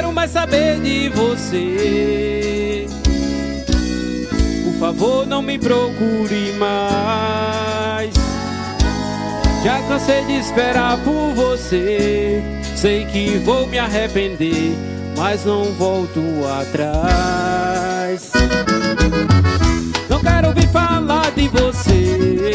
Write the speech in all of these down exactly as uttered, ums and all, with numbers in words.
quero mais saber de você. Por favor, não me procure mais. Já cansei de esperar por você. Sei que vou me arrepender, mas não volto atrás. Não quero ouvir falar de você,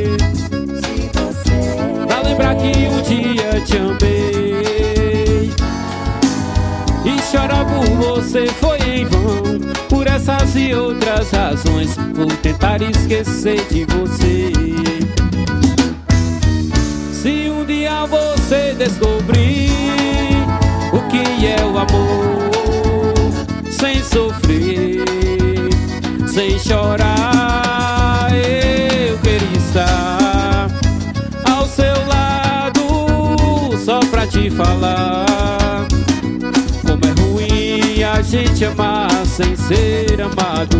pra lembrar que um dia te amei. E chorar por você foi em vão. Por essas e outras razões, vou tentar esquecer de você. Se um dia você descobrir o que é o amor, sem sofrer, sem chorar, eu queria estar ao seu lado, só pra te falar como é ruim a gente amar sem ser amado.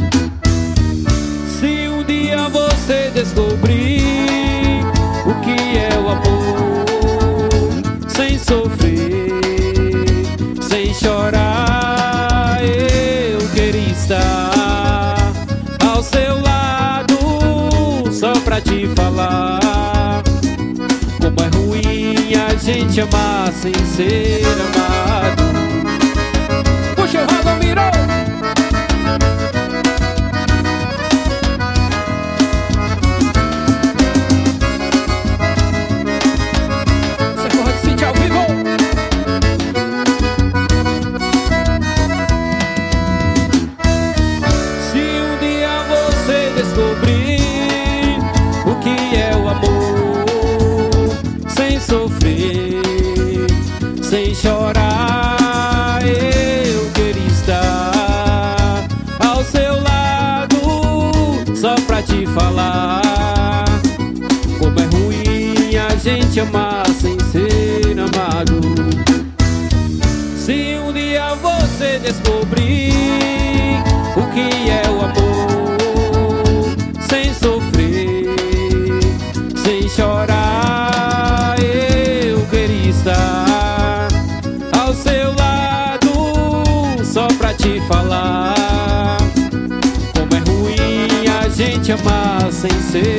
Se um dia você descobrir o que é o amor, sem sofrer, sem chorar, eu queria estar ao seu lado, só pra te falar como é ruim a gente amar sem ser amado. Puxa o rabo, mirou! Descobrir o que é o amor, sem sofrer, sem chorar, eu queria estar ao seu lado, só pra te falar como é ruim a gente amar sem ser amado. Se um dia você descobrir o que é o amor, sem sofrer, sem chorar, eu queria estar ao seu lado, só pra te falar como é ruim a gente amar sem ser